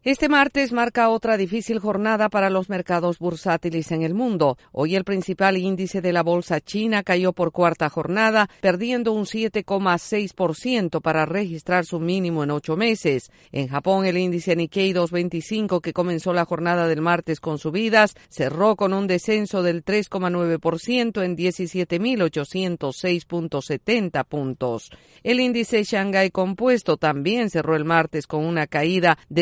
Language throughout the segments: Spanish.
Este martes marca otra difícil jornada para los mercados bursátiles en el mundo. Hoy el principal índice de la bolsa china cayó por cuarta jornada, perdiendo un 7,6% para registrar su mínimo en 8 meses. En Japón, el índice Nikkei 225, que comenzó la jornada del martes con subidas, cerró con un descenso del 3,9% en 17.806,70 puntos. El índice Shanghái Compuesto también cerró el martes con una caída de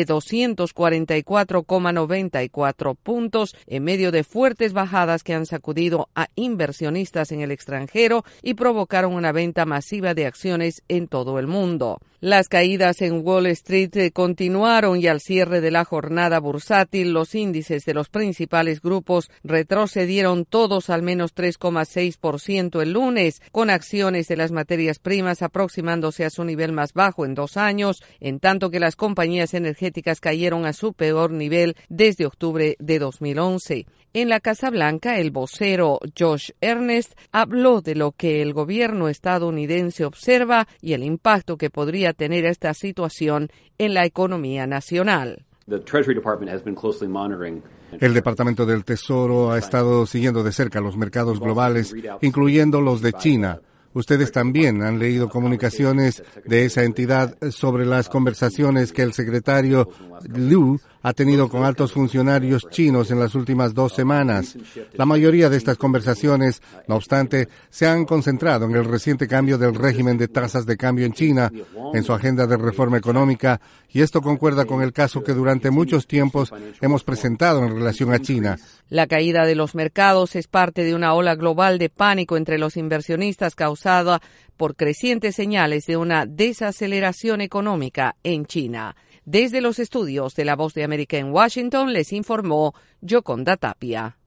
244,94 puntos en medio de fuertes bajadas que han sacudido a inversionistas en el extranjero y provocaron una venta masiva de acciones en todo el mundo. Las caídas en Wall Street continuaron y al cierre de la jornada bursátil, los índices de los principales grupos retrocedieron todos al menos 3,6% el lunes, con acciones de las materias primas aproximándose a su nivel más bajo en 2 años, en tanto que las compañías energéticas cayeron a su peor nivel desde octubre de 2011. En la Casa Blanca, el vocero Josh Earnest habló de lo que el gobierno estadounidense observa y el impacto que podría tener esta situación en la economía nacional. El Departamento del Tesoro ha estado siguiendo de cerca los mercados globales, incluyendo los de China. Ustedes también han leído comunicaciones de esa entidad sobre las conversaciones que el secretario Liu ha tenido con altos funcionarios chinos en las últimas 2 semanas. La mayoría de estas conversaciones, no obstante, se han concentrado en el reciente cambio del régimen de tasas de cambio en China, en su agenda de reforma económica, y esto concuerda con el caso que durante muchos tiempos hemos presentado en relación a China. La caída de los mercados es parte de una ola global de pánico entre los inversionistas causada por crecientes señales de una desaceleración económica en China. Desde los estudios de La Voz de América en Washington les informó Yoconda Tapia.